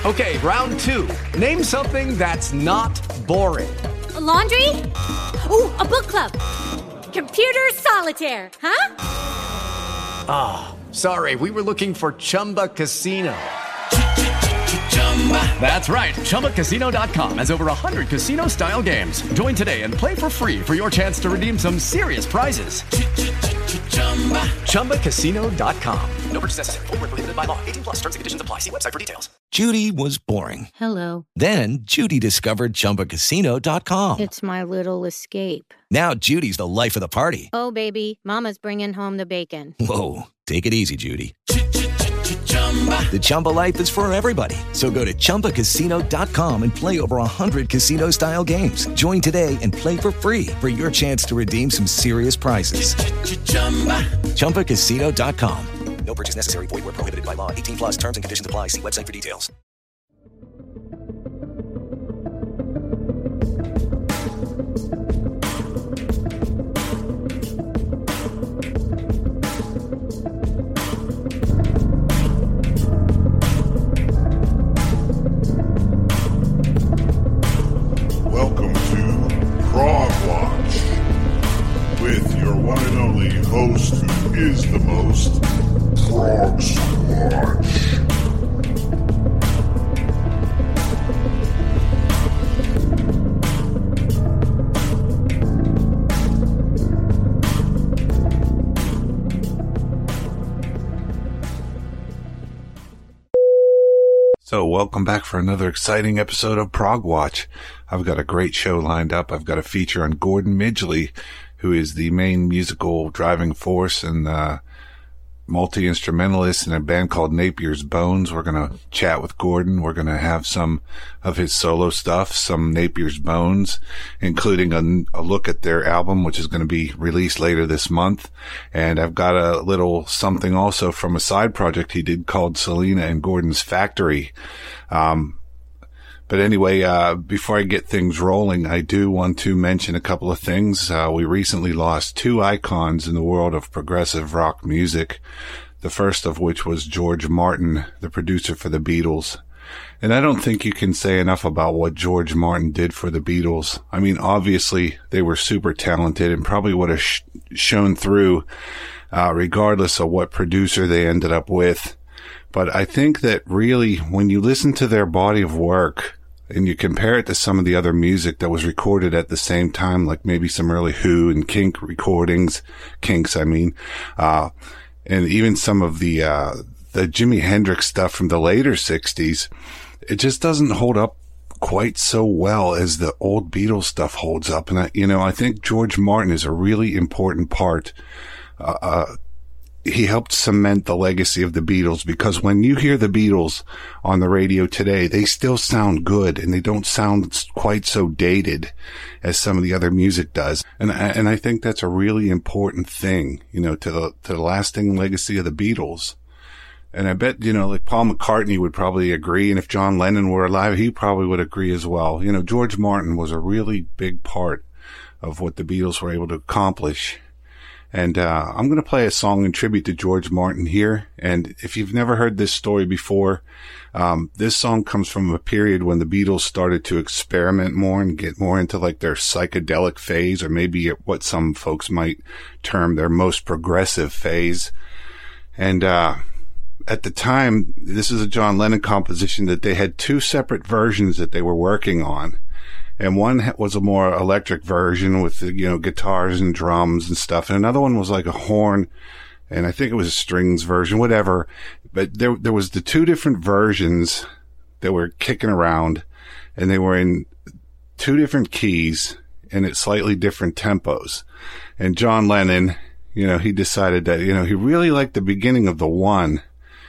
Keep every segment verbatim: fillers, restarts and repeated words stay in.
Okay, round two. Name something that's not boring. A laundry? Ooh, a book club. Computer solitaire, huh? Ah, oh, sorry, we were looking for Chumba Casino. That's right, Chumba Casino dot com has over one hundred casino-style games. Join today and play for free for your chance to redeem some serious prizes. Chumba Casino dot com. No purchase necessary. Void where prohibited by law. eighteen plus terms and conditions apply. See website for details. Judy was boring. Hello. Then Judy discovered Chumba Casino dot com. It's my little escape. Now Judy's the life of the party. Oh, baby, mama's bringing home the bacon. Whoa, take it easy, Judy. The Chumba life is for everybody. So go to Chumba Casino dot com and play over one hundred casino-style games. Join today and play for free for your chance to redeem some serious prizes. Chumba Casino dot com. No purchase necessary. Void where prohibited by law. eighteen plus terms and conditions apply. See website for details. Welcome to Prog Watch with your one and only host who is the most, Prog Watch. So welcome back for another exciting episode of Prog Watch. I've got a great show lined up. I've got a feature on Gordon Midgley, who is the main musical driving force and uh, multi-instrumentalist in a band called Napier's Bones. We're going to chat with Gordon. We're going to have some of his solo stuff, some Napier's Bones, including a, a look at their album, which is going to be released later this month. And I've got a little something also from a side project he did called Selena and Gordon's Factory. Um, But anyway, uh, before I get things rolling, I do want to mention a couple of things. Uh, we recently lost two icons in the world of progressive rock music. The first of which was George Martin, the producer for the Beatles. And I don't think you can say enough about what George Martin did for the Beatles. I mean, obviously they were super talented and probably would have sh- shown through, uh, regardless of what producer they ended up with. But I think that really, when you listen to their body of work, and you compare it to some of the other music that was recorded at the same time, like maybe some early Who and Kink recordings, Kinks, I mean, uh, and even some of the, uh, the Jimi Hendrix stuff from the later sixties, it just doesn't hold up quite so well as the old Beatles stuff holds up. And I, you know, I think George Martin is a really important part, uh, uh, he helped cement the legacy of the Beatles, because when you hear the Beatles on the radio today, they still sound good and they don't sound quite so dated as some of the other music does. And I, and I think that's a really important thing, you know, to the, to the lasting legacy of the Beatles. And I bet, you know, like Paul McCartney would probably agree. And if John Lennon were alive, he probably would agree as well. You know, George Martin was a really big part of what the Beatles were able to accomplish. And, uh, I'm going to play a song in tribute to George Martin here. And if you've never heard this story before, um, this song comes from a period when the Beatles started to experiment more and get more into like their psychedelic phase, or maybe what some folks might term their most progressive phase. And, uh, at the time, this is a John Lennon composition that they had two separate versions that they were working on. And one was a more electric version with, you know, guitars and drums and stuff. And another one was like a horn, and I think it was a strings version, whatever. But there, there was the two different versions that were kicking around, and they were in two different keys and at slightly different tempos. And John Lennon, you know, he decided that, you know, he really liked the beginning of the one,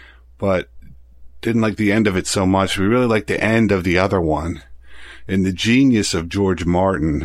but didn't like the end of it so much. We really liked the end of the other one. And the genius of George Martin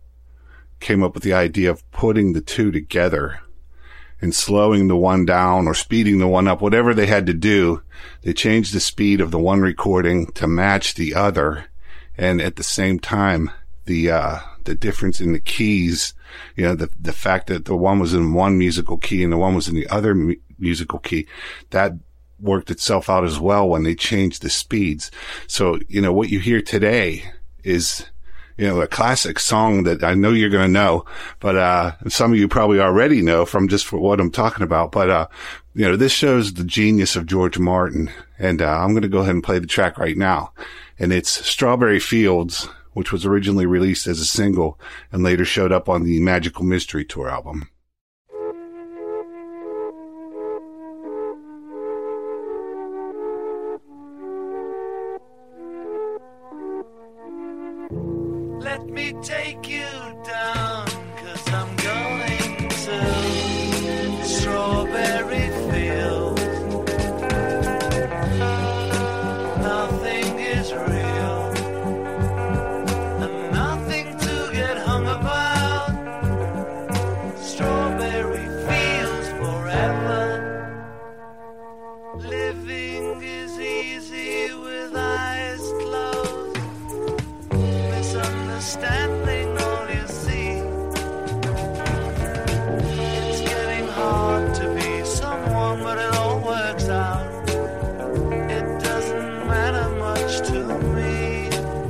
came up with the idea of putting the two together and slowing the one down or speeding the one up, whatever they had to do. They changed the speed of the one recording to match the other. And at the same time, the, uh, the difference in the keys, you know, the, the fact that the one was in one musical key and the one was in the other mu- musical key, that worked itself out as well when they changed the speeds. So, you know, what you hear today is, you know, a classic song that I know you're going to know, but, uh, some of you probably already know from just for what I'm talking about. But, uh, you know, this shows the genius of George Martin. And, uh, I'm going to go ahead and play the track right now. And it's Strawberry Fields, which was originally released as a single and later showed up on the Magical Mystery Tour album. Let me take you down, 'cause I'm going to Strawberry Fields. Nothing is real, and nothing to get hung about. Strawberry Fields forever. Living is easy with eyes closed. Misunderstanding all you see. It's getting hard to be someone, but it all works out. It doesn't matter much to me.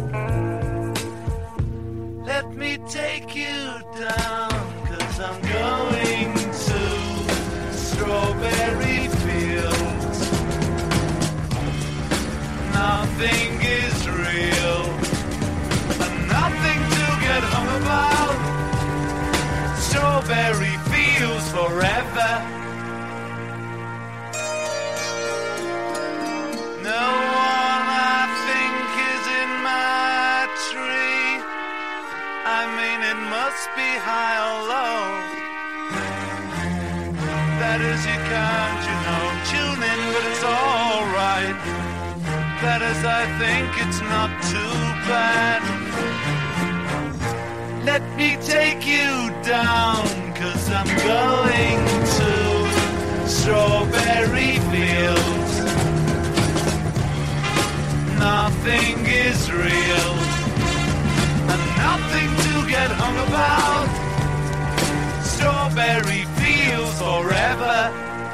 Let me take you down, 'cause I'm going to Strawberry Fields. Nothing is real, and nothing to get hung about. Strawberry Fields forever. No one I think is in my tree. I mean, it must be high or low. That is, you can't, you know, tune in, but it's alright. That is, I think it's not too bad. Let me take you down, 'cause I'm going to Strawberry Fields. Nothing is real, and nothing to get hung about. Strawberry Fields forever.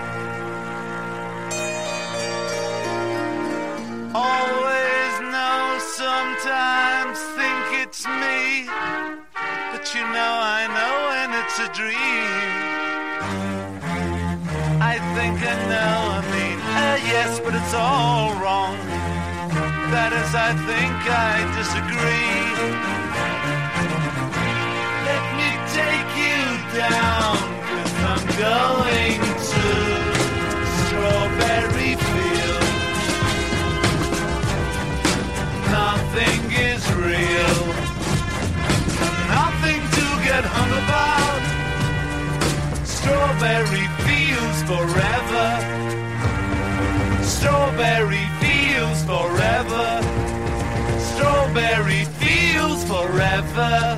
Always know, sometimes think it's me, but you know I know when it's a dream. I think I know, I mean, uh, yes, but it's all wrong. That is, I think I disagree. Let me take you down, 'cause I'm going to Strawberry Fields. Nothing is real, nothing to get hung about. Strawberry Fields forever. Strawberry Fields forever. Strawberry Fields forever.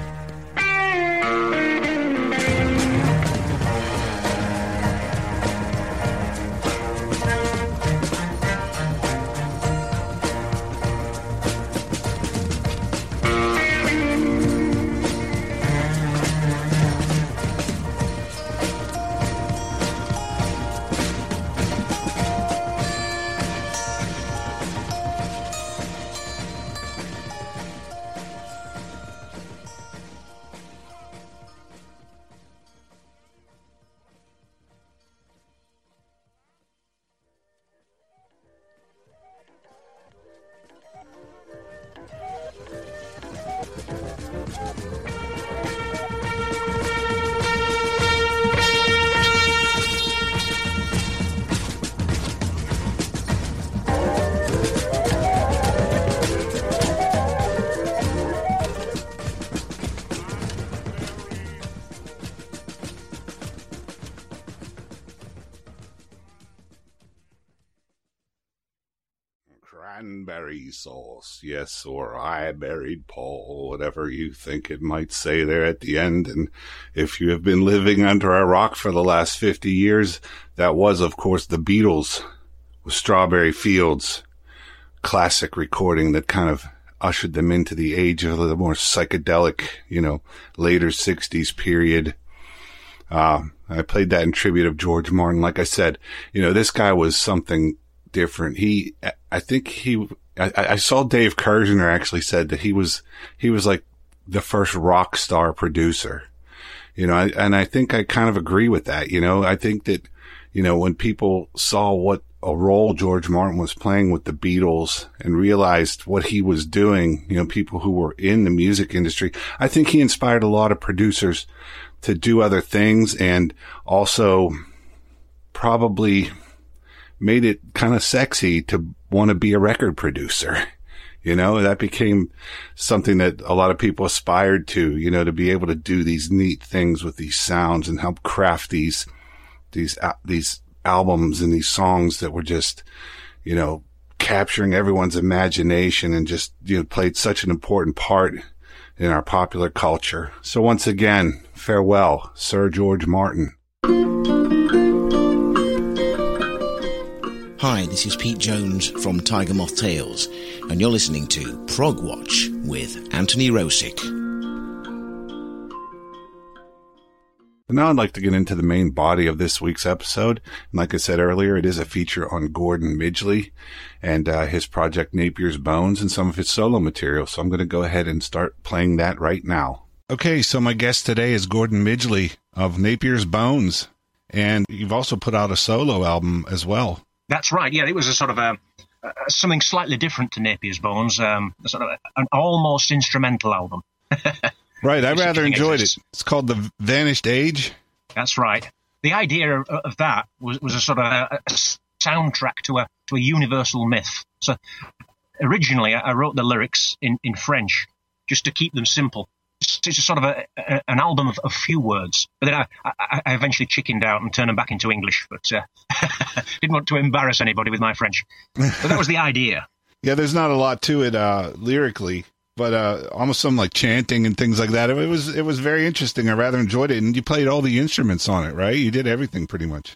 Cranberry sauce, yes, or I buried Paul, whatever you think it might say there at the end. And if you have been living under a rock for the last fifty years, that was, of course, the Beatles with Strawberry Fields, classic recording that kind of ushered them into the age of the more psychedelic, you know, later sixties period. Uh, I played that in tribute of George Martin. Like I said, you know, this guy was something different. He, I think he, I, I saw Dave Kirshner actually said that he was, he was like the first rock star producer, you know, I, and I think I kind of agree with that. You know, I think that, you know, when people saw what a role George Martin was playing with the Beatles and realized what he was doing, you know, people who were in the music industry, I think he inspired a lot of producers to do other things, and also probably made it kind of sexy to want to be a record producer. You know, that became something that a lot of people aspired to, you know, to be able to do these neat things with these sounds and help craft these, these, uh, these albums and these songs that were just, you know, capturing everyone's imagination and just, you know, played such an important part in our popular culture. So once again, farewell, Sir George Martin. Hi, this is Pete Jones from Tiger Moth Tales, and you're listening to Prog Watch with Anthony Rosick. Now I'd like to get into the main body of this week's episode. And like I said earlier, it is a feature on Gordon Midgley and uh, his project Napier's Bones and some of his solo material. So I'm going to go ahead and start playing that right now. Okay, so my guest today is Gordon Midgley of Napier's Bones. And you've also put out a solo album as well. That's right, yeah. It was a sort of a, a something slightly different to Napier's Bones, um, a sort of a, an almost instrumental album. Right, I rather enjoyed it. It's called The Vanished Age. That's right. The idea of, of that was, was a sort of a, a soundtrack to a to a universal myth. So originally I wrote the lyrics in, in French just to keep them simple. It's, it's a sort of a, a, an album of, of few words. But then I, I, I eventually chickened out and turned them back into English, but uh, didn't want to embarrass anybody with my French. But that was the idea. Yeah, there's not a lot to it uh, lyrically. But uh, almost some like chanting and things like that. It, it was it was very interesting. I rather enjoyed it. And you played all the instruments on it, right? You did everything pretty much.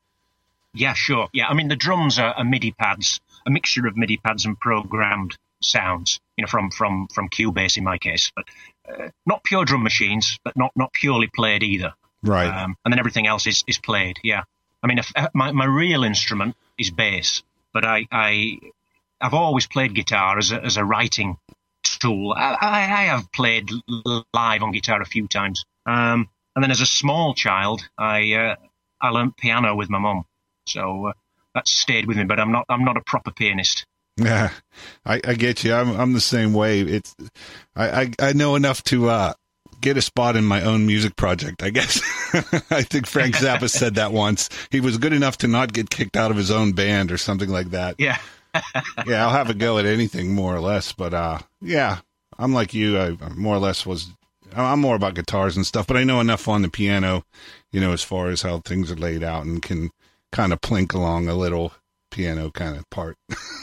Yeah, sure. Yeah, I mean, the drums are, are MIDI pads, a mixture of MIDI pads and programmed sounds, you know, from, from, from Cubase in my case. But uh, not pure drum machines, but not, not purely played either. Right. Um, and then everything else is, is played, yeah. I mean, if, uh, my, my real instrument is bass, but I, I, I've always played guitar as a, as a writing tool. I, I have played live on guitar a few times, um, and then as a small child, I uh, I learnt piano with my mum, so uh, that stayed with me. But I'm not I'm not a proper pianist. Yeah, I, I get you. I'm I'm the same way. It's I I, I know enough to uh, get a spot in my own music project, I guess. I think Frank Zappa said that once. He was good enough to not get kicked out of his own band or something like that. Yeah. Yeah, I'll have a go at anything more or less, but uh, yeah, I'm like you. I more or less was. I'm more about guitars and stuff, but I know enough on the piano, you know, as far as how things are laid out, and can kind of plink along a little piano kind of part.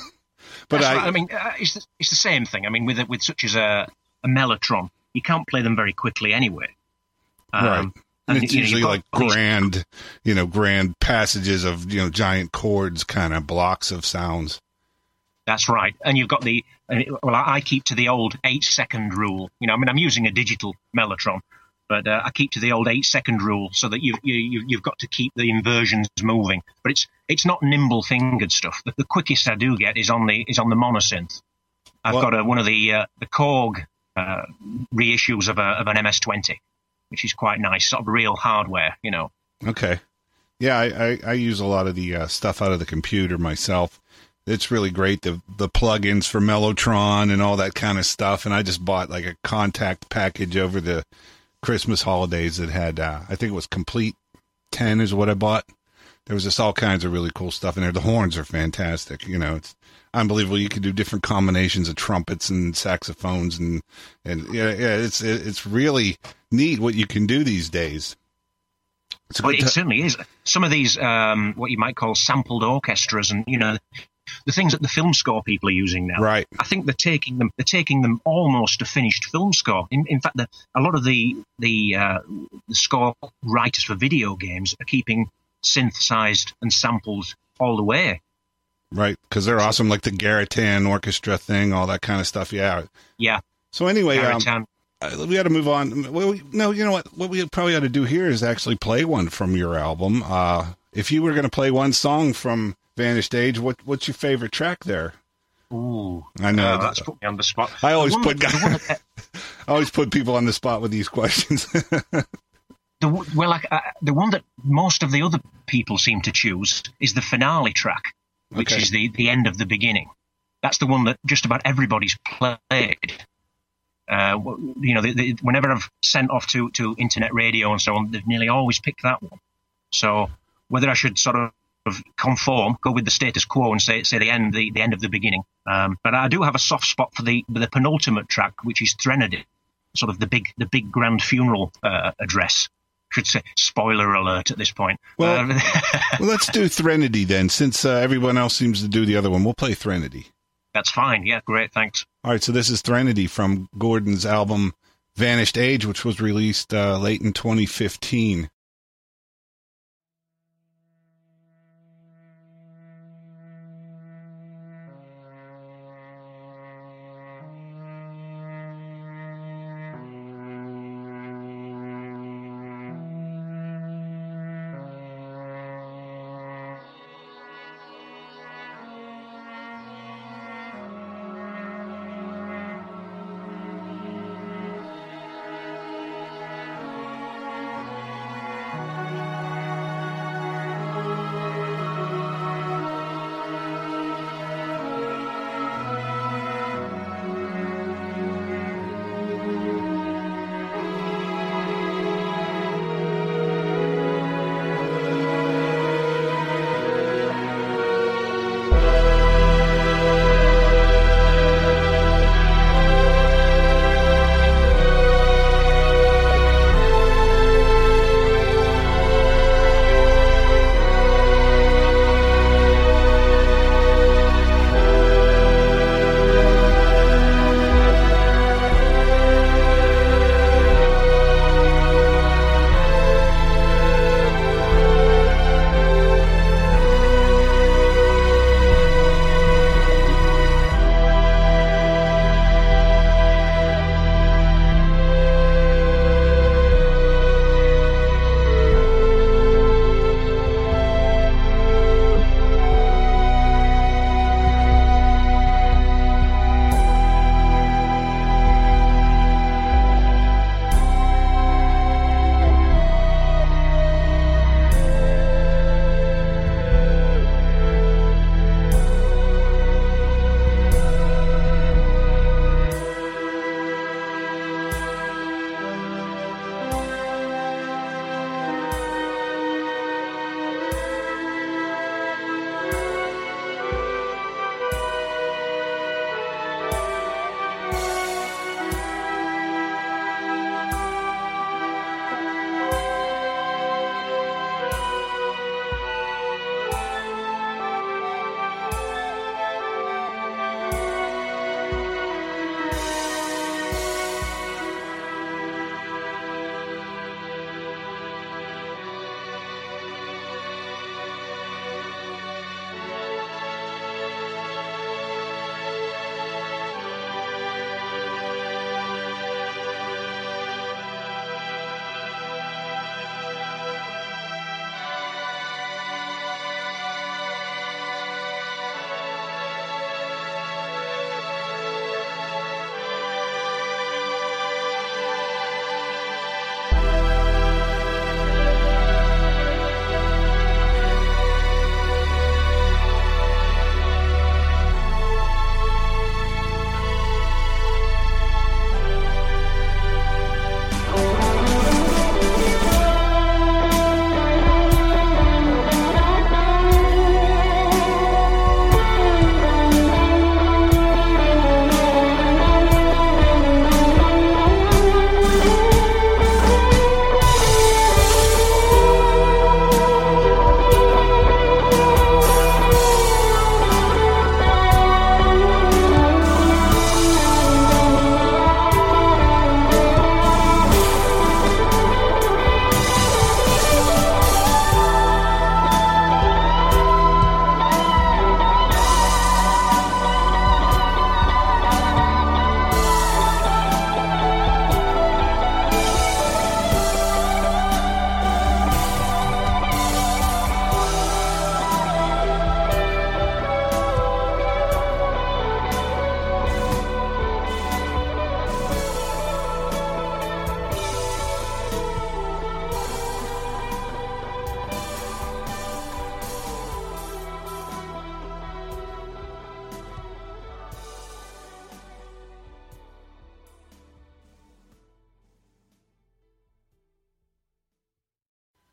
But That's I, right. I mean, uh, it's the, it's the same thing. I mean, with with such as a, a mellotron, you can't play them very quickly anyway. Um, right. And, and it's you know, usually like grand, these... you know, grand passages of, you know, giant chords, kind of blocks of sounds. That's right. And you've got the, well, I keep to the old eight second rule. You know, I mean, I'm using a digital mellotron, but uh, I keep to the old eight second rule so that you, you, you've got to keep the inversions moving. But it's it's not nimble fingered stuff. The, the quickest I do get is on the is on the monosynth. I've what? got a, one of the uh, the Korg uh, reissues of, a, of an M S twenty, which is quite nice, sort of real hardware, you know. Okay. Yeah, I, I, I use a lot of the uh, stuff out of the computer myself. It's really great, the the plugins for Mellotron and all that kind of stuff. And I just bought like a Kontakt package over the Christmas holidays that had, uh, I think it was Complete ten is what I bought. There was just all kinds of really cool stuff in there. The horns are fantastic. You know, it's unbelievable. You can do different combinations of trumpets and saxophones, and and yeah, yeah, it's it's really neat what you can do these days. Well, it t- certainly is. Some of these, um, what you might call sampled orchestras, and you know, the things that the film score people are using now. Right. I think they're taking them. They're taking them almost to finished film score. In, in fact, the, a lot of the the, uh, the score writers for video games are keeping synthesized and sampled all the way. Right, because they're awesome, like the Garatan orchestra thing, all that kind of stuff. Yeah. Yeah. So anyway, um, uh, we got to move on. Well, no, you know what? What we probably ought to do here is actually play one from your album. Uh, if you were going to play one song from Vanished Age, what what's your favorite track there? Ooh, I know uh, that's put me on the spot. I always put that, guys, that, I always put people on the spot with these questions. the, well, like, uh, the one that most of the other people seem to choose is the finale track, which Okay. is the, the end of the beginning. That's the one that just about everybody's played. Uh, you know, the, the, whenever I've sent off to, to internet radio and so on, they've nearly always picked that one. So whether I should sort of conform, go with the status quo and say say the end, the, the end of the beginning. Um, but I do have a soft spot for the the penultimate track, which is Threnody, sort of the big the big grand funeral uh, address. I should say spoiler alert at this point. Well, Uh, well let's do Threnody then, since uh, everyone else seems to do the other one. We'll play Threnody. That's fine. Yeah, great. Thanks. All right, so this is Threnody from Gordon's album Vanished Age, which was released uh, late in twenty fifteen.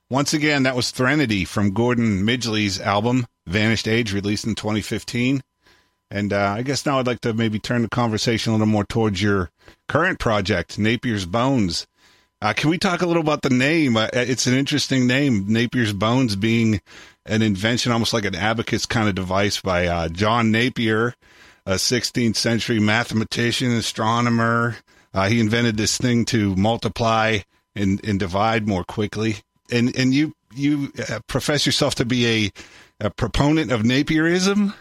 once again, that was Threnody from Gordon Midgley's album, Vanished Age, released in twenty fifteen. And uh, I guess now I'd like to maybe turn the conversation a little more towards your current project, Napier's Bones. Uh, can we talk a little about the name? Uh, it's an interesting name, Napier's Bones being an invention, almost like an abacus kind of device by uh, John Napier, a sixteenth century mathematician, astronomer. Uh, he invented this thing to multiply and, and divide more quickly. And and you you uh, profess yourself to be a, a proponent of Napierism?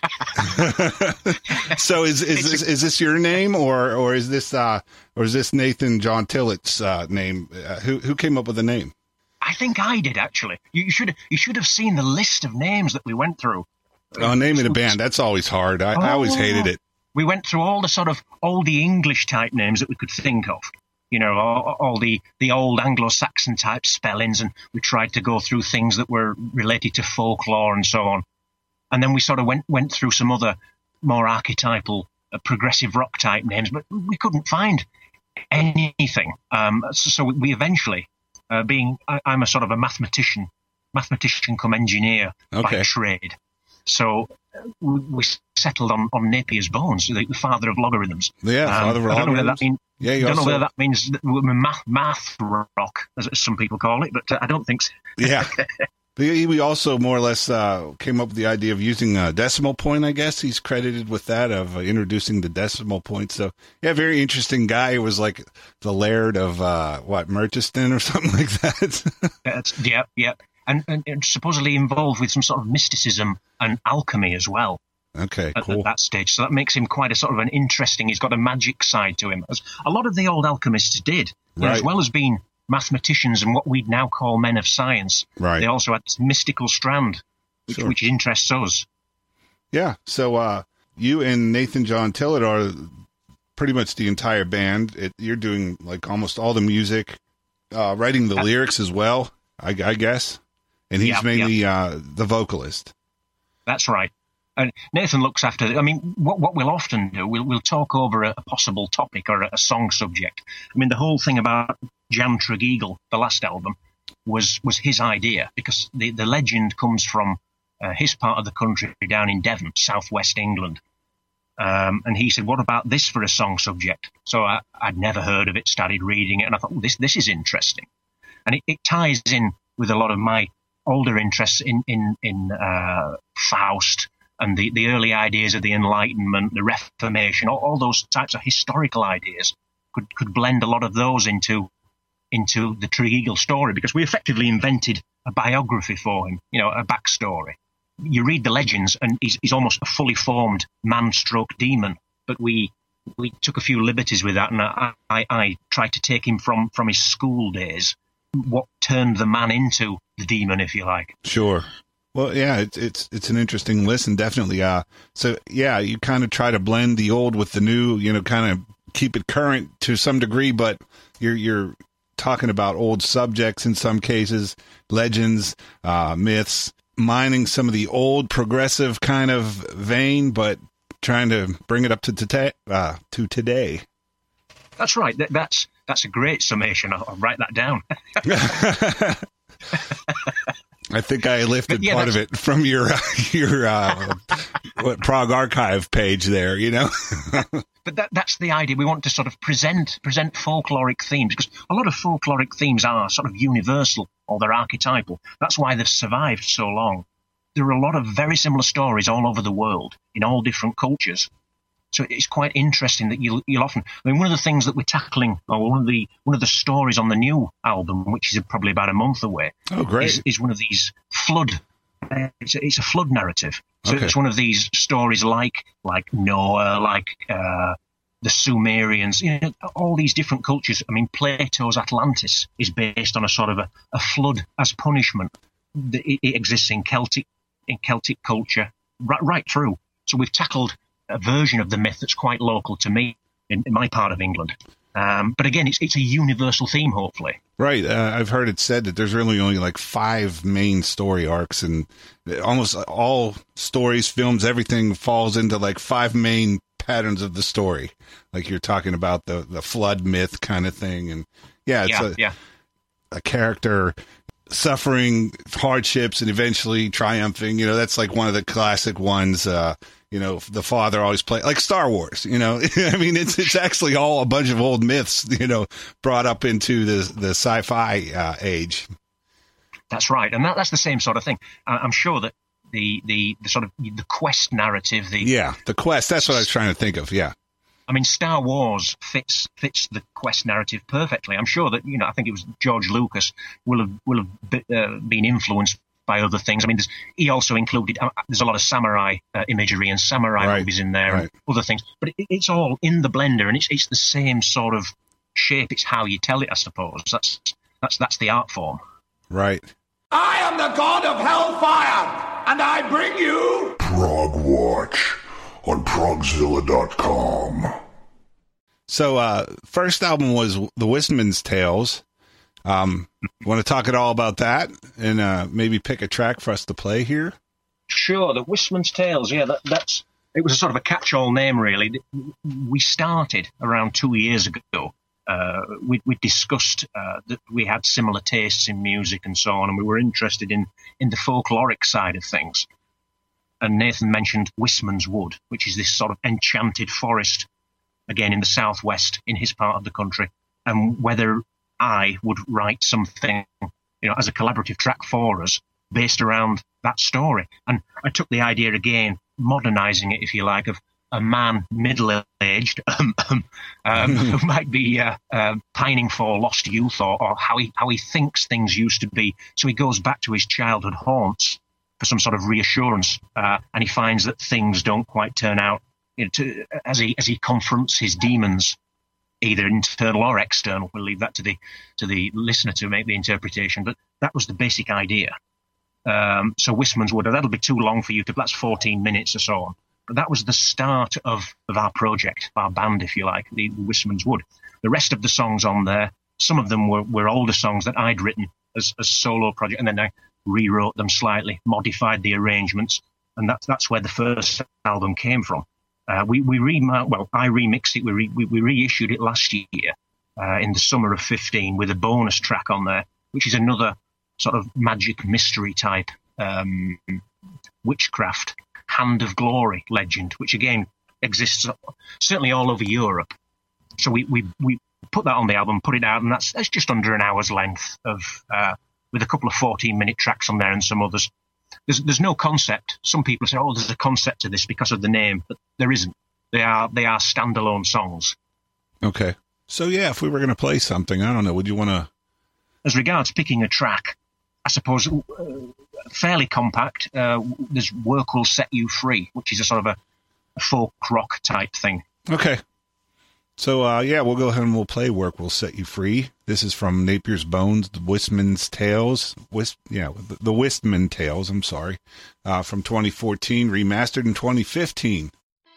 So is is this, is this your name, or or is this uh or is this Nathan John Tillett's uh, name? Uh, who who came up with the name? I think I did, actually. You should you should have seen the list of names that we went through. Oh, naming a band, that's always hard. I, oh, I always hated it. We went through all the sort of oldie English type names that we could think of. You know, all, all the, the old Anglo-Saxon type spellings, and we tried to go through things that were related to folklore and so on. And then we sort of went went through some other more archetypal, uh, progressive rock type names, but we couldn't find anything. Um, so, so we eventually, uh, being I, I'm a sort of a mathematician, mathematician come engineer okay. by trade. So we, we settled on, on Napier's Bones, the, the father of logarithms. Yeah, um, father of I don't know whether that mean, yeah, I don't also... know whether that means that we're math, math rock, as some people call it, but uh, I don't think so. Yeah. We also more or less uh, came up with the idea of using a decimal point, I guess. He's credited with that, of uh, introducing the decimal point. So, yeah, very interesting guy. He was like the laird of, uh, what, Merchiston or something like that? That's, yeah, yeah. And, and, and supposedly involved with some sort of mysticism and alchemy as well. Okay, at, cool. At that stage. So that makes him quite a sort of an interesting, he's got a magic side to him, as a lot of the old alchemists did. Right. As well as being mathematicians and what we'd now call men of science. Right. They also had this mystical strand, which, sure. which interests us. Yeah. So uh, you and Nathan John Tillett are pretty much the entire band. It, you're doing like almost all the music, uh, writing the uh, lyrics as well, I, I guess. And he's yeah, mainly yeah. Uh, the vocalist. That's right. And Nathan looks after, I mean, what what we'll often do, we'll we'll talk over a, a possible topic or a, a song subject. I mean, the whole thing about Jan Tregeagle, the last album, was was his idea, because the, the legend comes from uh, his part of the country down in Devon, southwest England. Um, and he said, what about this for a song subject? So I, I'd never heard of it, started reading it, and I thought, well, this this is interesting. And it, it ties in with a lot of my older interests in, in, in uh, Faust, and the, the early ideas of the Enlightenment, the Reformation, all, all those types of historical ideas could, could blend a lot of those into into the Tregeagle story, because we effectively invented a biography for him, you know, a backstory. You read the legends, and he's, he's almost a fully formed man-stroke demon, but we we took a few liberties with that, and I, I, I tried to take him from, from his school days, what turned the man into the demon, if you like. Sure. Well, yeah, it's it's it's an interesting listen, definitely. Uh, so yeah, you kind of try to blend the old with the new, you know, kind of keep it current to some degree, but you're you're talking about old subjects in some cases, legends, uh, myths, mining some of the old progressive kind of vein, but trying to bring it up to today. Uh, to today. That's right. That, that's that's a great summation. I'll, I'll write that down. I think I lifted yeah, part of it from your your uh, what, Prague Archive page there, you know. But that, that's the idea. We want to sort of present present folkloric themes, because a lot of folkloric themes are sort of universal, or they're archetypal. That's why they've survived so long. There are a lot of very similar stories all over the world in all different cultures. So it's quite interesting that you'll, you'll often. I mean, one of the things that we're tackling, or one of the one of the stories on the new album, which is probably about a month away, oh great, is, is one of these flood. Uh, it's, a, it's a flood narrative. So okay. It's one of these stories like like Noah, like uh, the Sumerians, you know, all these different cultures. I mean, Plato's Atlantis is based on a sort of a, a flood as punishment. It, it exists in Celtic in Celtic culture right, right through. So we've tackled a version of the myth that's quite local to me in, in my part of England. Um, but again, it's it's a universal theme, hopefully. Right. Uh, I've heard it said that there's really only like five main story arcs, and almost all stories, films, everything falls into like five main patterns of the story. Like you're talking about the, the flood myth kind of thing. And yeah, it's yeah, a, yeah. a character suffering hardships and eventually triumphing. You know, that's like one of the classic ones. Uh, you know, the father always play like Star Wars. You know, I mean, it's it's actually all a bunch of old myths. You know, brought up into the the sci-fi uh, age. That's right, and that, that's the same sort of thing. I, I'm sure that the, the the sort of the quest narrative. The yeah, the quest. That's what I was trying to think of. Yeah. I mean, Star Wars fits fits the quest narrative perfectly. I'm sure that, you know, I think it was George Lucas will have will have be, uh, been influenced by other things. I mean, there's, he also included uh, there's a lot of samurai uh, imagery and samurai right. movies in there right. and other things, but it, it's all in the blender, and it's it's the same sort of shape. It's how you tell it, I suppose. That's that's that's the art form. Right. I am the god of hellfire, and I bring you Prog Watch on progzilla dot com. So, uh, first album was The Wistman's Tales. Um, want to talk at all about that and uh, maybe pick a track for us to play here? Sure, The Wistman's Tales. Yeah, that, that's it was a sort of a catch-all name, really. We started around two years ago. Uh, we, we discussed uh, that we had similar tastes in music and so on, and we were interested in, in the folkloric side of things. And Nathan mentioned Wistman's Wood, which is this sort of enchanted forest, again, in the southwest, in his part of the country, and whether I would write something, you know, as a collaborative track for us based around that story. And I took the idea again, modernizing it, if you like, of a man middle-aged um, um, who might be uh, uh, pining for lost youth or, or how he how he thinks things used to be. So he goes back to his childhood haunts for some sort of reassurance, uh, and he finds that things don't quite turn out, you know, to, as he as he confronts his demons, either internal or external. We'll leave that to the to the listener to make the interpretation. But that was the basic idea. Um, so Wistman's Wood, that'll be too long for you to. That's fourteen minutes or so on. But that was the start of, of our project, our band, if you like, the, the Wistman's Wood. The rest of the songs on there, some of them were, were older songs that I'd written as a solo project, and then I rewrote them slightly, modified the arrangements, and that's that's where the first album came from. Uh, we we re well, I remixed it. We re, we, we reissued it last year uh, in the summer of fifteen with a bonus track on there, which is another sort of magic mystery type um, witchcraft Hand of Glory legend, which again exists certainly all over Europe. So we we we put that on the album, put it out, and that's that's just under an hour's length of uh, with a couple of fourteen minute tracks on there and some others. There's there's no concept. Some people say, oh, there's a concept to this because of the name, but there isn't. They are they are standalone songs. Okay. So yeah, if we were going to play something, I don't know, would you want to? As regards picking a track, I suppose uh, fairly compact. Uh, there's Work Will Set You Free, which is a sort of a, a folk rock type thing. Okay. So, uh, yeah, we'll go ahead and we'll play Work Will Set You Free. This is from Napier's Bones, The Wistman's Tales. Wist, yeah, the, the Wistman Tales, I'm sorry, uh, from twenty fourteen, remastered in twenty fifteen.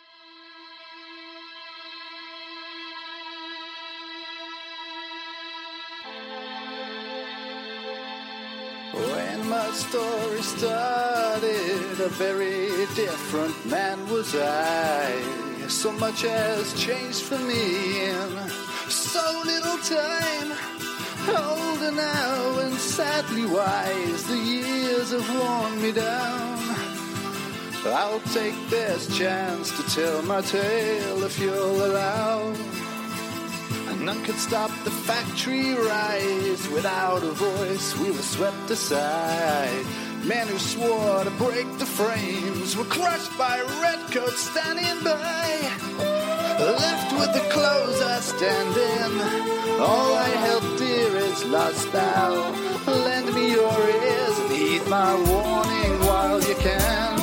When my story started, a very different man was I. So much has changed for me in so little time. Older now and sadly wise, the years have worn me down. I'll take this chance to tell my tale if you'll allow. And none could stop the factory rise. Without a voice, we were swept aside. Men who swore to break the frames were crushed by redcoats standing by. Left with the clothes I stand in, all I held dear is lost now. Lend me your ears and heed my warning while you can.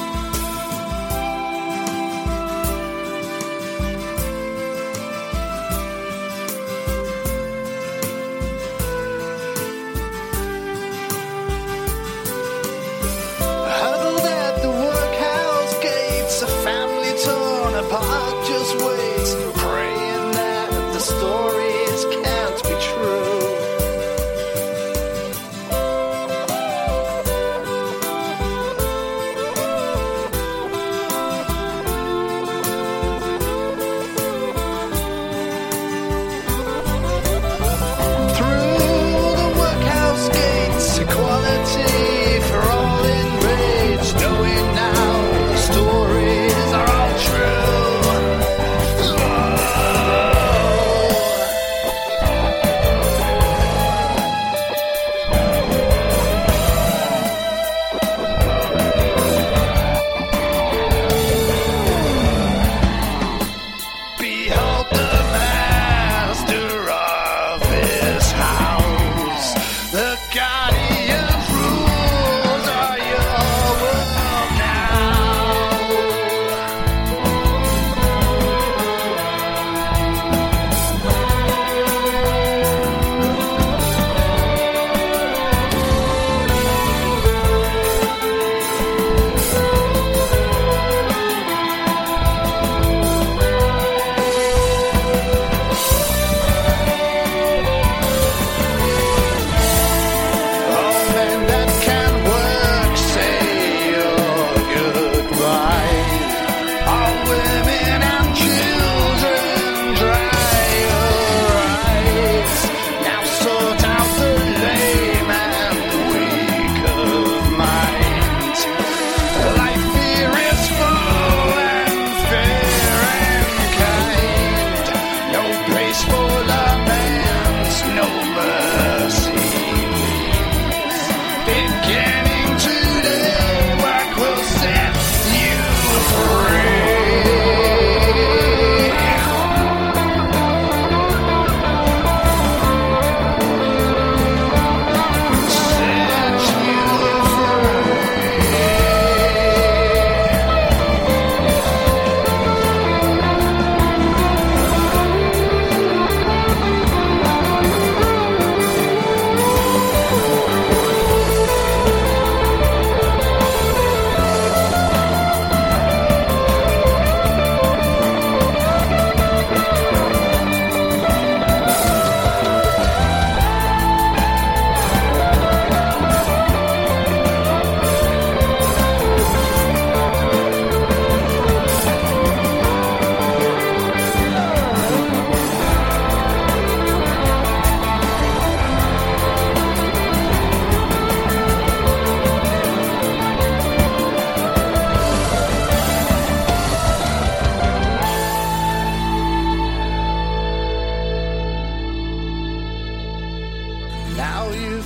Apart, just waits, praying that the stories can't be true. Through the workhouse gates, equality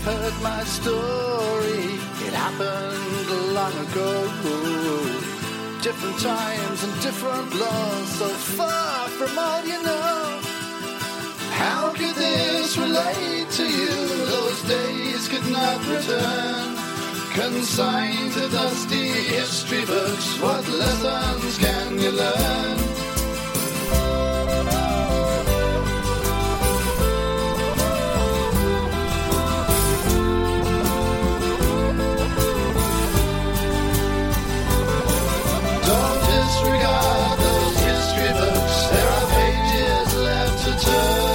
you've heard my story. It happened long ago. Different times and different laws, so far from all you know. How could this relate to you? Those days could not return. Consigned to dusty history books, what lessons can you learn? Don't disregard those history books, there are pages left to turn.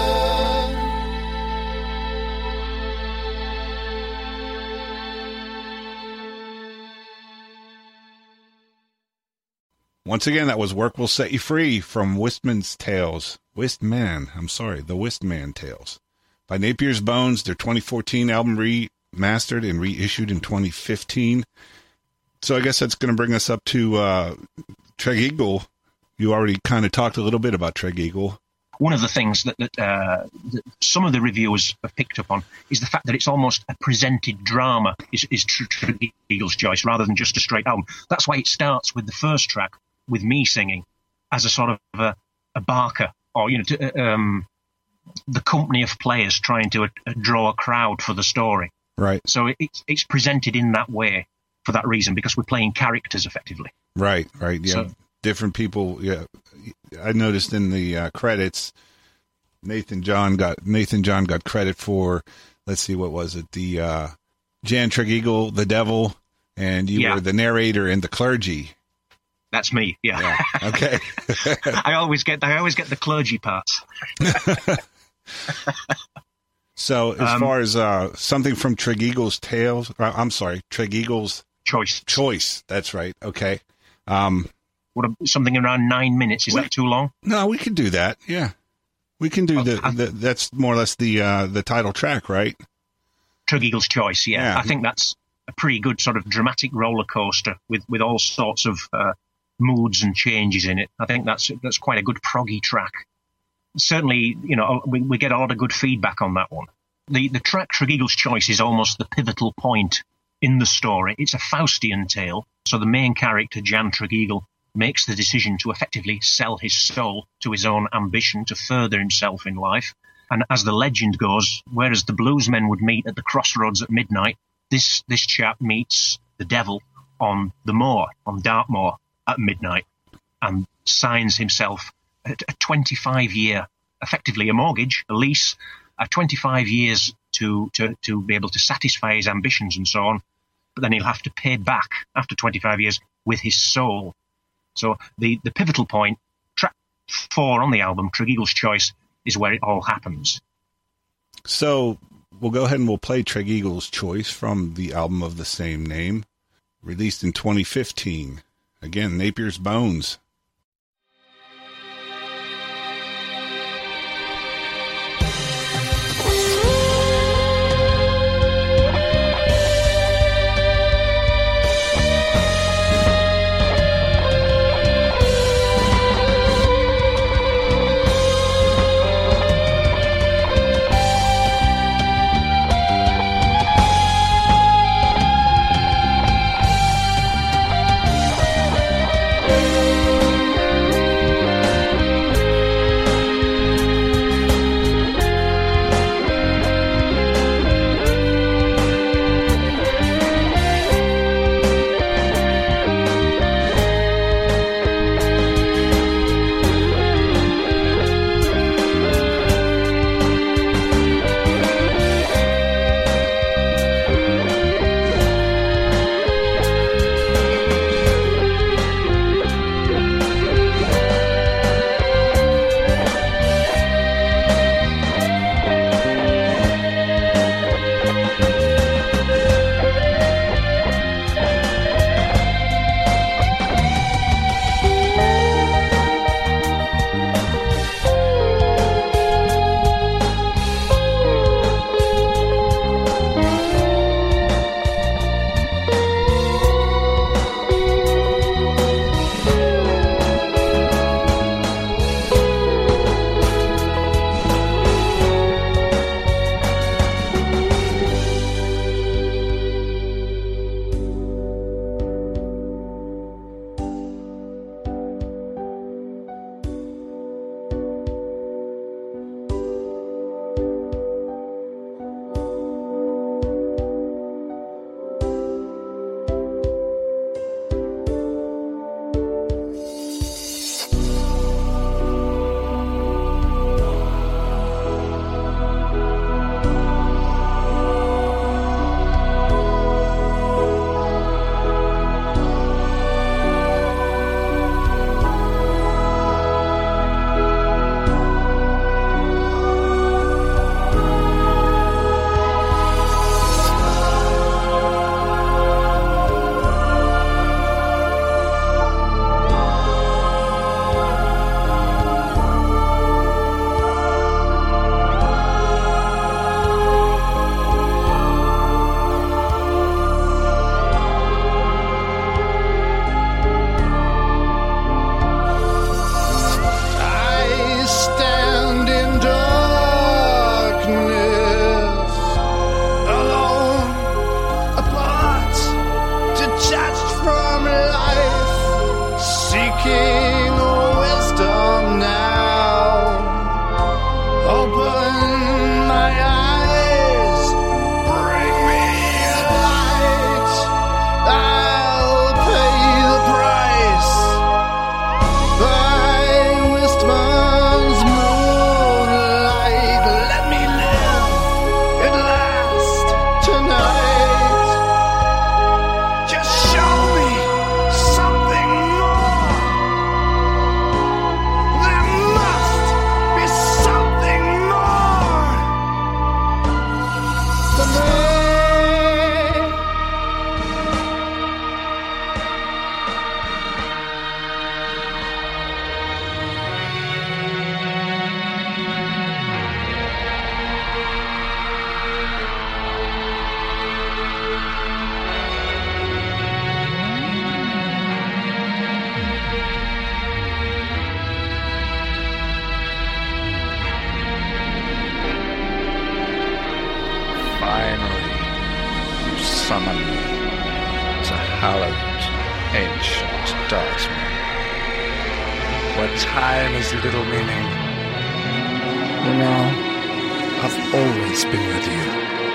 Once again, that was Work Will Set You Free from Wistman's Tales. Wistman, I'm sorry, the Wistman Tales. By Napier's Bones, their twenty fourteen album remastered and reissued in twenty fifteen. So I guess that's going to bring us up to uh, Tregeagle. You already kind of talked a little bit about Tregeagle. One of the things that, that, uh, that some of the reviewers have picked up on is the fact that it's almost a presented drama, is, is Tregeagle's choice, rather than just a straight album. That's why it starts with the first track, with me singing, as a sort of a, a barker, or, you know, to, um, the company of players trying to uh, draw a crowd for the story. Right. So it, it's, it's presented in that way for that reason, because we're playing characters effectively. Right, right, yeah. So, different people, yeah. I noticed in the uh, credits, Nathan John got Nathan John got credit for, let's see, what was it? The uh, Jan Tregeagle, the devil, and you yeah. were the narrator and the clergy. That's me. Yeah. yeah. Okay. I always get I always get the clergy parts. So as um, far as uh, something from Tregeagle's Tales, uh, I'm sorry, Tregeagle's Choice. Choice. That's right. Okay. Um, what a, something around nine minutes? Is we, that too long? No, we can do that. Yeah, we can do the, the. That's more or less the uh, the title track, right? Tregeagle's Choice. Yeah. yeah, I think that's a pretty good sort of dramatic roller coaster with, with all sorts of uh, moods and changes in it. I think that's that's quite a good proggy track. Certainly, you know, we, we get a lot of good feedback on that one. The the track Tregeagle's Choice is almost the pivotal point in the story. It's a Faustian tale, so the main character, Jan Tregeagle, makes the decision to effectively sell his soul to his own ambition to further himself in life. And as the legend goes, whereas the bluesmen would meet at the crossroads at midnight, this this chap meets the devil on the moor, on Dartmoor, at midnight, and signs himself a twenty-five year, effectively a mortgage, a lease, a twenty-five years to, to, to be able to satisfy his ambitions and so on. But then he'll have to pay back after twenty-five years with his soul. So the, the pivotal point, track four on the album, Tregeagle's Choice, is where it all happens. So we'll go ahead and we'll play Tregeagle's Choice from the album of the same name, released in twenty fifteen. Again, Napier's Bones. Thank you. hallowed, ancient Darksman, where time has little meaning. You know, I've always been with you.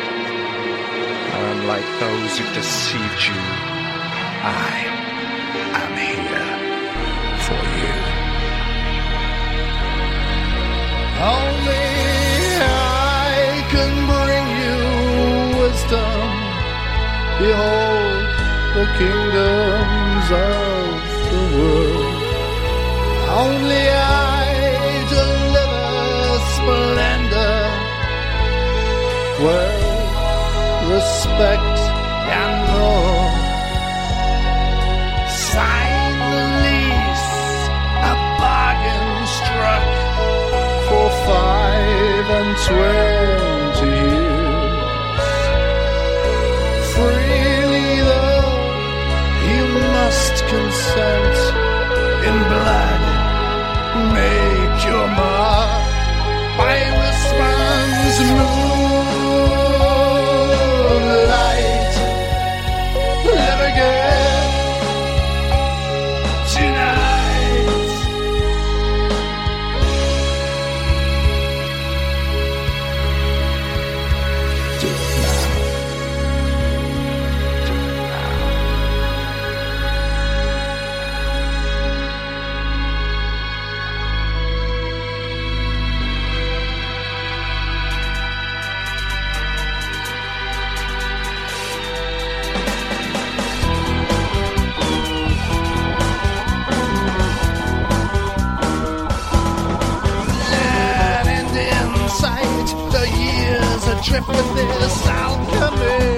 And unlike those who deceived you, I am here for you. Only I can bring you wisdom. Behold the kingdoms of the world. Only I deliver splendor. Well, respect and love. Sign the lease, a bargain struck for five and twenty years. Freely though, you must consent in blood. Make your mark by response, moonlight. Never again tonight. Do it now. Do it now. That end in sight, the years adrift with this alchemy.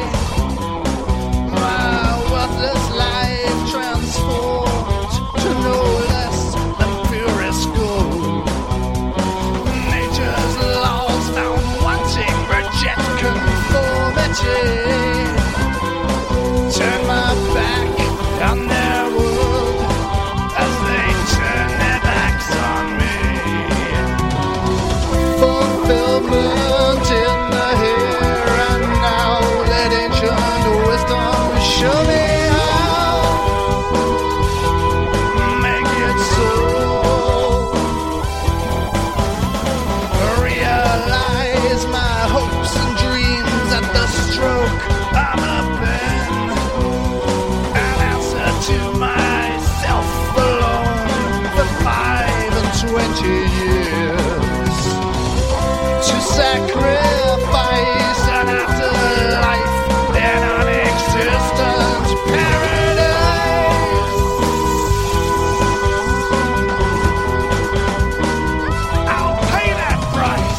My worthless life transformed to no less than purest gold. Nature's laws found wanting reject conformity. Turn my back on their world as they turn their backs on me. Fulfillment in the here and now. Let ancient wisdom show me how. Make it so. Realize my hopes and dreams at the stroke of a pen. An answer to myself alone for five and twenty years. To sacrifice an afterlife, an non-existent paradise. I'll pay that price.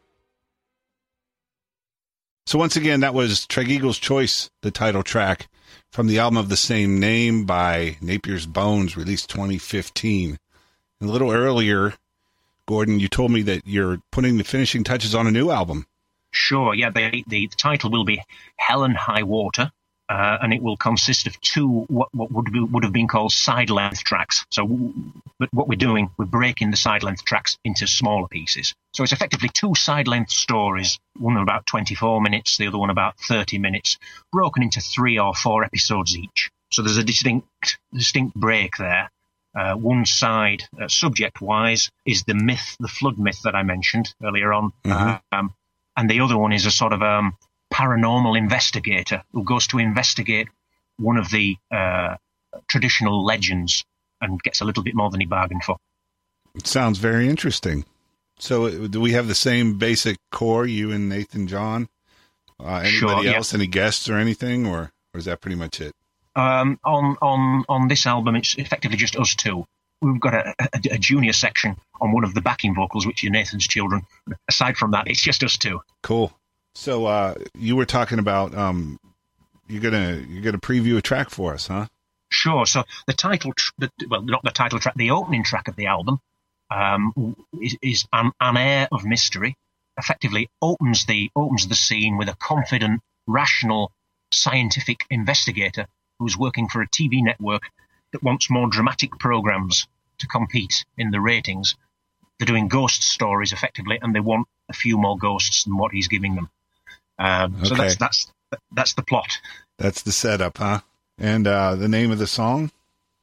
So once again, that was Tregeagle's Choice, the title track. from the album of the same name by Napier's Bones, released twenty fifteen. And a little earlier, Gordon, you told me that you're putting the finishing touches on a new album. Sure, yeah. The, the title will be Hell and High Water, uh, and it will consist of two what, what would be, would have been called side-length tracks. So, but what we're doing, we're breaking the side-length tracks into smaller pieces. So it's effectively two side-length stories, one about twenty-four minutes, the other one about thirty minutes, broken into three or four episodes each. So there's a distinct, distinct break there. Uh, one side, uh, subject-wise, is the myth, the flood myth that I mentioned earlier on. Mm-hmm. Um, and the other one is a sort of um, paranormal investigator who goes to investigate one of the uh, traditional legends and gets a little bit more than he bargained for. It sounds very interesting. So do we have the same basic core, you and Nathan John? Uh, anybody Sure, yeah. else, any guests or anything, or, or is that pretty much it? Um, on, on, on this album, it's effectively just us two. We've got a, a, a junior section on one of the backing vocals, which is Nathan's children. Aside from that, it's just us two. Cool. So uh, you were talking about um, you're gonna you're gonna preview a track for us, huh? Sure. So the title, tr- the, well, not the title track, the opening track of the album um, is, is an, an air of mystery. Effectively, opens the opens the scene with a confident, rational, scientific investigator who's working for a T V network that wants more dramatic programs to compete in the ratings. They're doing ghost stories effectively, and they want a few more ghosts than what he's giving them. Um, Okay. So that's that's that's the plot. That's the setup, huh? And uh, the name of the song?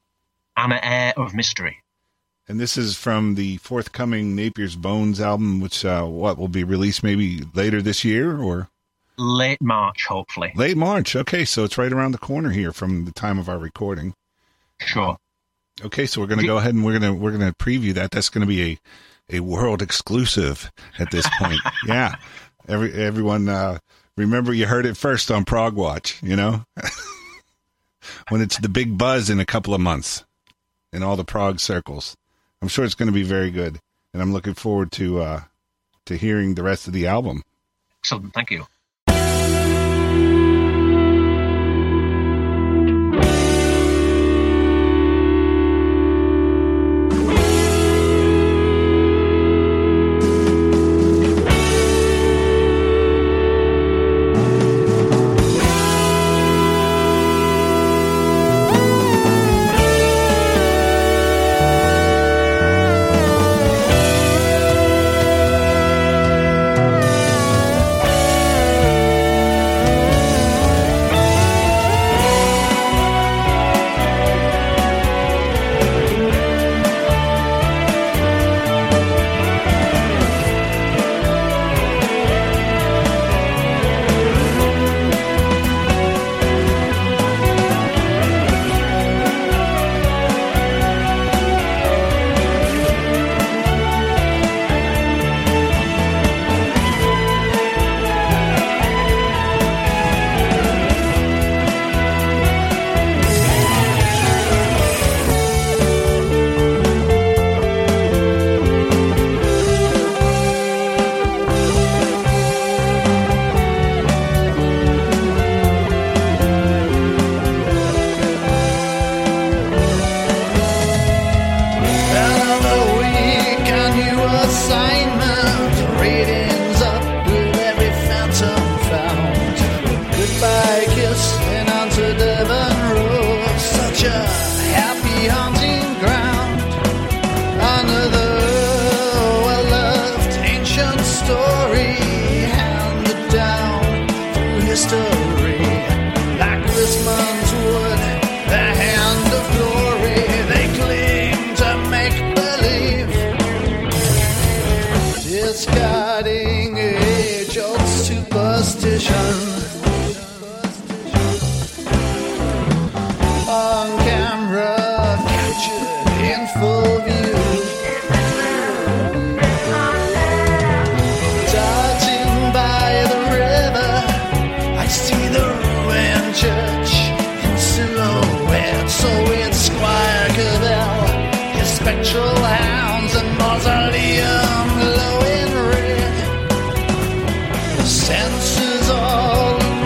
An Air of Mystery. And this is from the forthcoming Napier's Bones album, which uh, what will be released maybe later this year or Late March, hopefully. late March. Okay, so it's right around the corner here from the time of our recording. Sure. Okay, so we're going to go ahead and we're going to we're going to preview that. That's going to be a a world exclusive at this point. Yeah. Every everyone uh, remember you heard it first on Prog Watch, you know? When it's the big buzz in a couple of months in all the prog circles. I'm sure it's going to be very good, and I'm looking forward to uh, to hearing the rest of the album. Excellent. Thank you. Senses all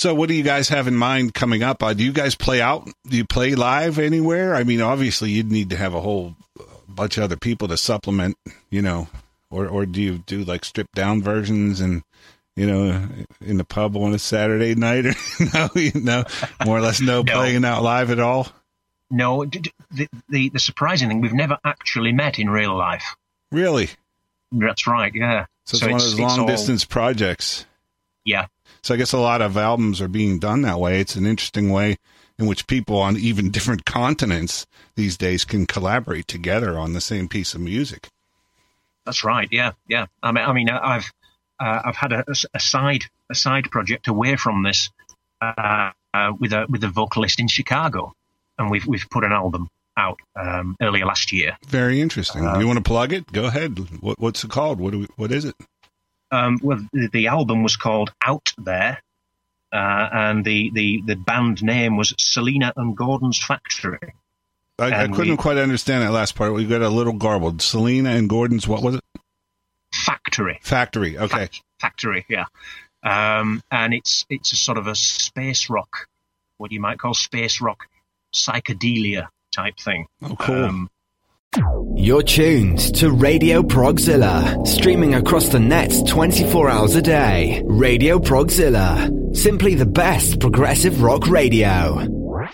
So what do you guys have in mind coming up? Uh, do you guys play out? Do you play live anywhere? I mean, obviously you'd need to have a whole bunch of other people to supplement, you know, or, or do you do like stripped down versions and, you know, in the pub on a Saturday night? Or no, you know, more or less no, no playing out live at all? No, the, the, the surprising thing, we've never actually met in real life. Really? That's right, yeah. So it's so one it's, of those long-distance all... projects. Yeah. So I guess a lot of albums are being done that way. It's an interesting way in which people on even different continents these days can collaborate together on the same piece of music. That's right, yeah, yeah. I mean, I mean I've uh, I've had a, a side a side project away from this uh, uh, with a with a vocalist in Chicago, and we've we've put an album out um, earlier last year. Very interesting. Uh, you want to plug it? Go ahead. What, what's it called? What do we, what is it? Um, well, the, the album was called Out There, uh, and the, the, the band name was Selena and Gordon's Factory. I, I couldn't we, quite understand that last part. We got a little garbled. Selena and Gordon's, what was it? Factory. Factory, okay. Fact, factory, yeah. Um, and it's it's a sort of a space rock, what you might call space rock psychedelia type thing. Oh, cool. Um, You're tuned to Radio Progzilla, streaming across the net twenty-four hours a day. Radio Progzilla, simply the best progressive rock radio.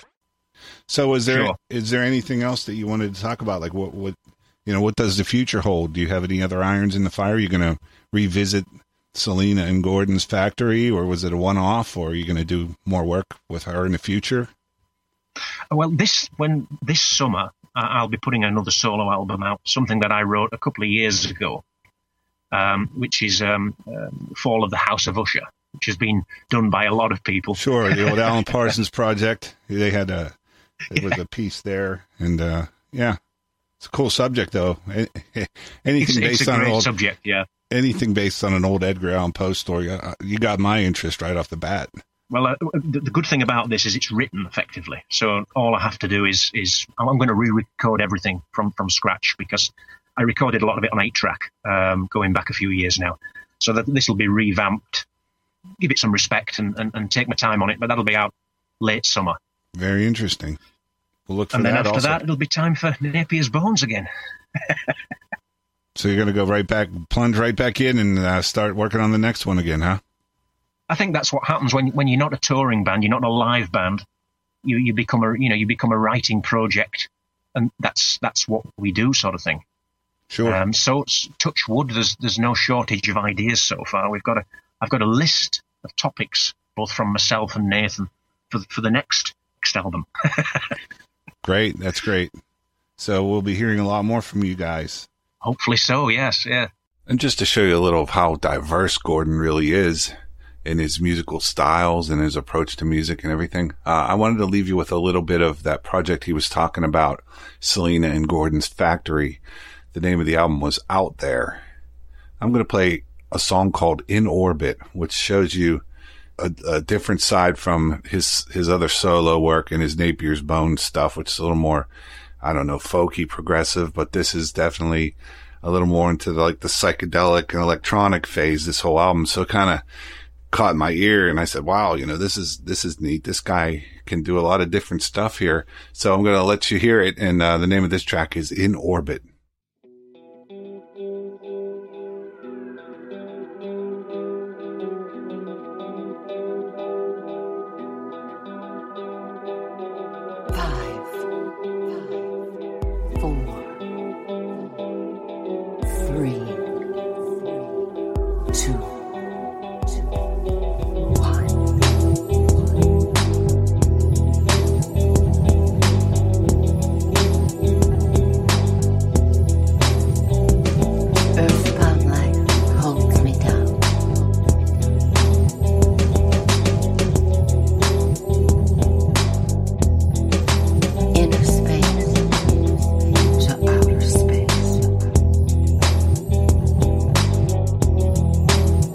So is there sure. is there anything else that you wanted to talk about? Like what, what you know, what does the future hold? Do you have any other irons in the fire? Are you going to revisit Selena and Gordon's Factory, or was it a one-off, or are you going to do more work with her in the future? Well, this when this summer, I'll be putting another solo album out, something that I wrote a couple of years ago, um, which is um, um, Fall of the House of Usher, which has been done by a lot of people. Sure, the old Alan Parsons project. They had a, it was a piece there, and uh, yeah, it's a cool subject though. Anything it's, based it's a on great an old subject, yeah. Anything based on an old Edgar Allan Poe story, uh, you got my interest right off the bat. Well, uh, the, the good thing about this is it's written effectively. So all I have to do is, is I'm going to re-record everything from, from scratch, because I recorded a lot of it on eight track, um, going back a few years now. So that this will be revamped, give it some respect and, and, and take my time on it, but that'll be out late summer. Very interesting. We'll look for and that then after also. that, it'll be time for Napier's Bones again. So you're going to go right back, plunge right back in and uh, start working on the next one again, huh? I think that's what happens when when you're not a touring band, you're not a live band. You you become a you know you become a writing project, and that's that's what we do, sort of thing. Sure. Um, so touch wood, there's there's no shortage of ideas so far. We've got a I've got a list of topics, both from myself and Nathan, for for the next next album. Great, that's great. So we'll be hearing a lot more from you guys. Hopefully so. Yes, yeah. And just to show you a little of how diverse Gordon really is in his musical styles and his approach to music and everything, uh, I wanted to leave you with a little bit of that project he was talking about, Selena and Gordon's Factory. The name of the album was Out There. I'm going to play a song called In Orbit, which shows you a, a different side from his his other solo work and his Napier's Bones stuff, which is a little more, I don't know, folky, progressive, but this is definitely a little more into the, like the psychedelic and electronic phase, this whole album. So it kind of caught my ear, and I said, wow, you know, this is, this is neat. This guy can do a lot of different stuff here. So I'm going to let you hear it. And uh, the name of this track is In Orbit. Inner space to outer space.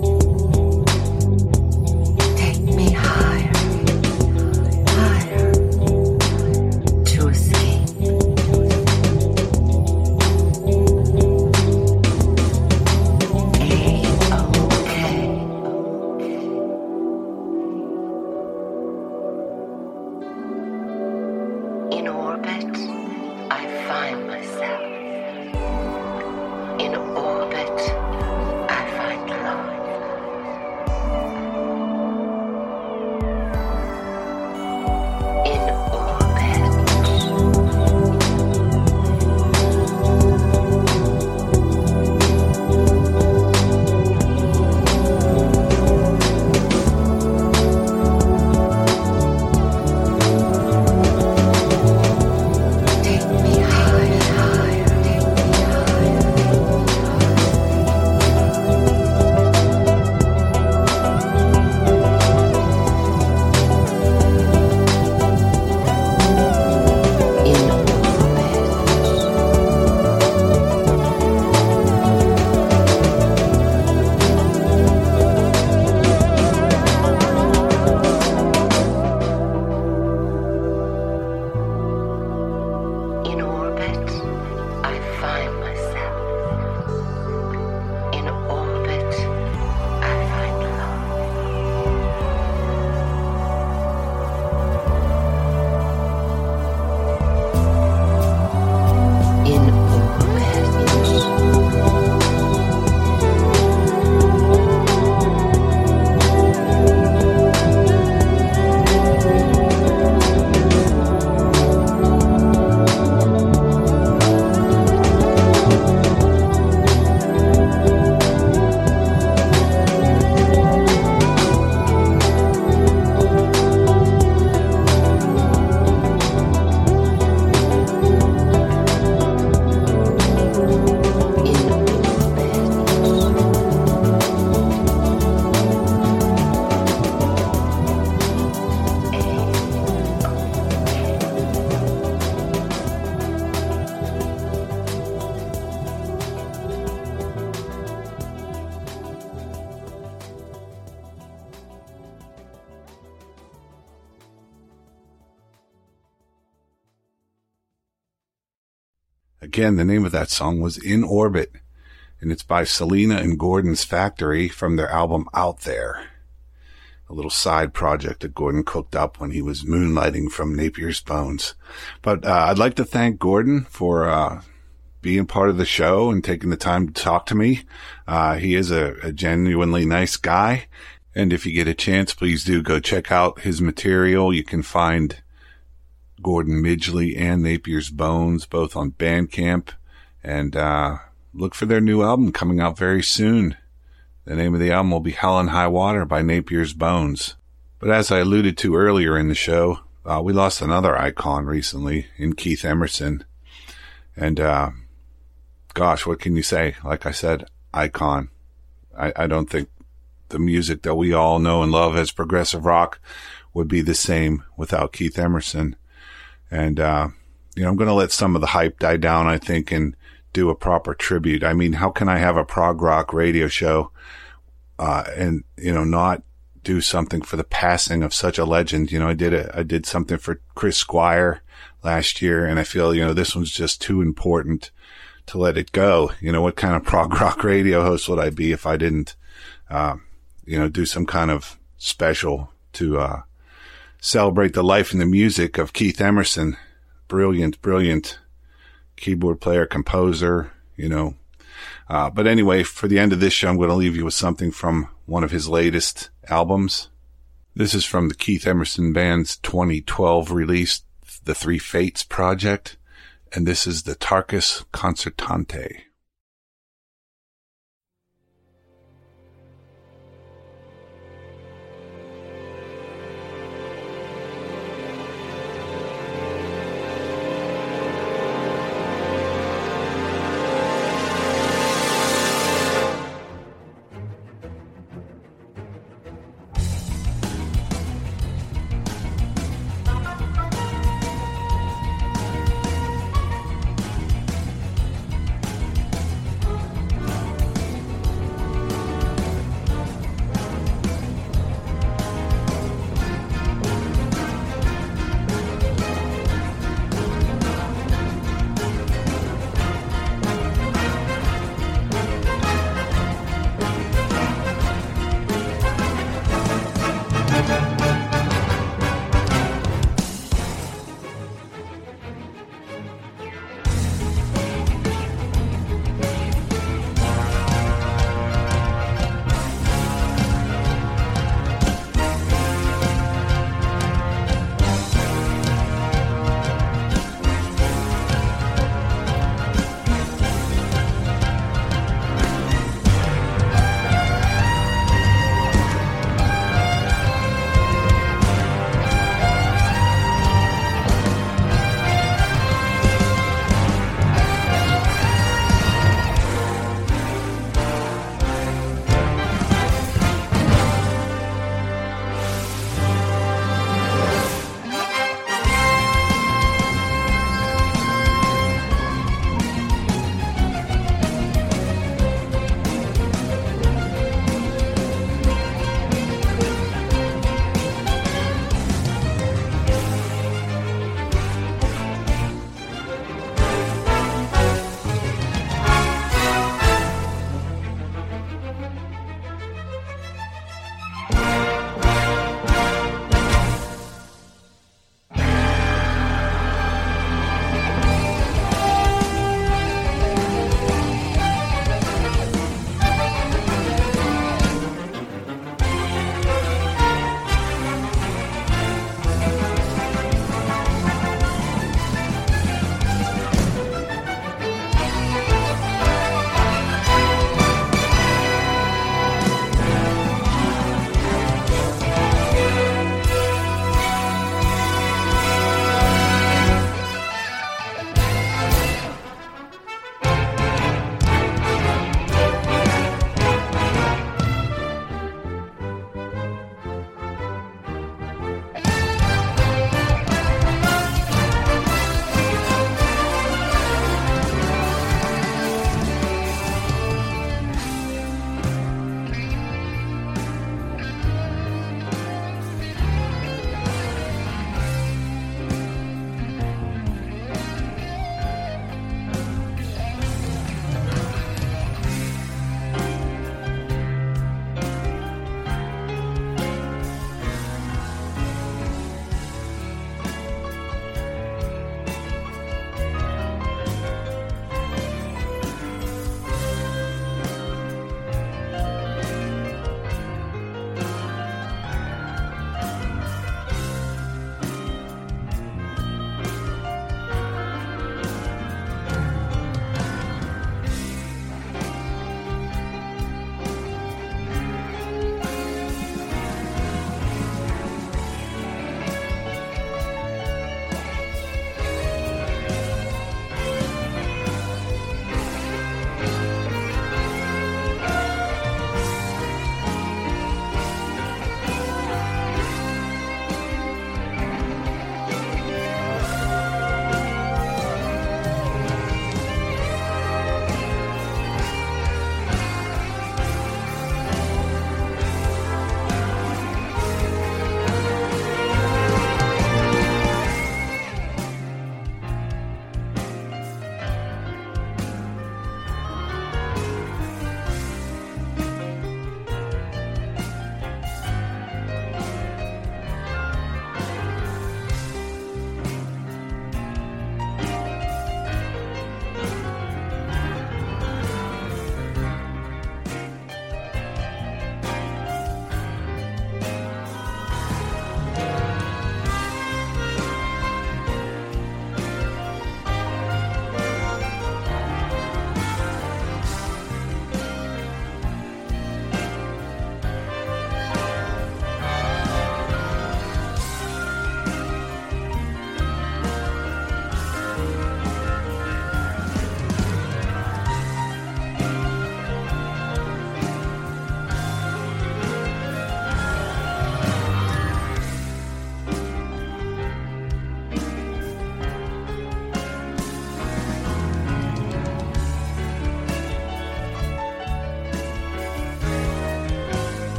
Again, the name of that song was In Orbit, and it's by Selena and Gordon's Factory from their album Out There, a little side project that Gordon cooked up when he was moonlighting from Napier's Bones. But uh, I'd like to thank Gordon for uh, being part of the show and taking the time to talk to me. Uh, he is a, a genuinely nice guy. And if you get a chance, please do go check out his material. You can find Gordon Midgley and Napier's Bones both on Bandcamp. And uh, look for their new album coming out very soon. The name of the album will be Hell and High Water by Napier's Bones. But as I alluded to earlier in the show, uh, we lost another icon recently in Keith Emerson. And, uh, gosh, what can you say? Like I said, icon. I, I don't think the music that we all know and love as progressive rock would be the same without Keith Emerson. And, uh, you know, I'm going to let some of the hype die down, I think, and do a proper tribute. I mean, how can I have a prog rock radio show, uh, and, you know, not do something for the passing of such a legend? You know, I did a, I did something for Chris Squire last year, and I feel, you know, this one's just too important to let it go. You know, what kind of prog rock radio host would I be if I didn't, uh, you know, do some kind of special to, uh, celebrate the life and the music of Keith Emerson. Brilliant, brilliant keyboard player, composer, you know. Uh, but anyway, for the end of this show, I'm going to leave you with something from one of his latest albums. This is from the Keith Emerson Band's twenty twelve release, The Three Fates Project, and this is the Tarkus Concertante.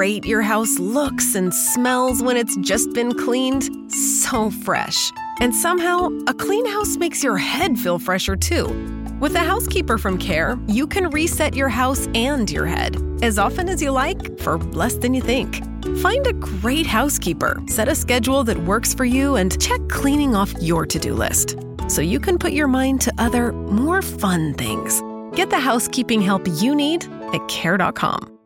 great your house looks and smells when it's just been cleaned? So fresh. And somehow, a clean house makes your head feel fresher too. With a housekeeper from Care, you can reset your house and your head as often as you like for less than you think. Find a great housekeeper, set a schedule that works for you, and check cleaning off your to-do list so you can put your mind to other, more fun things. Get the housekeeping help you need at care dot com.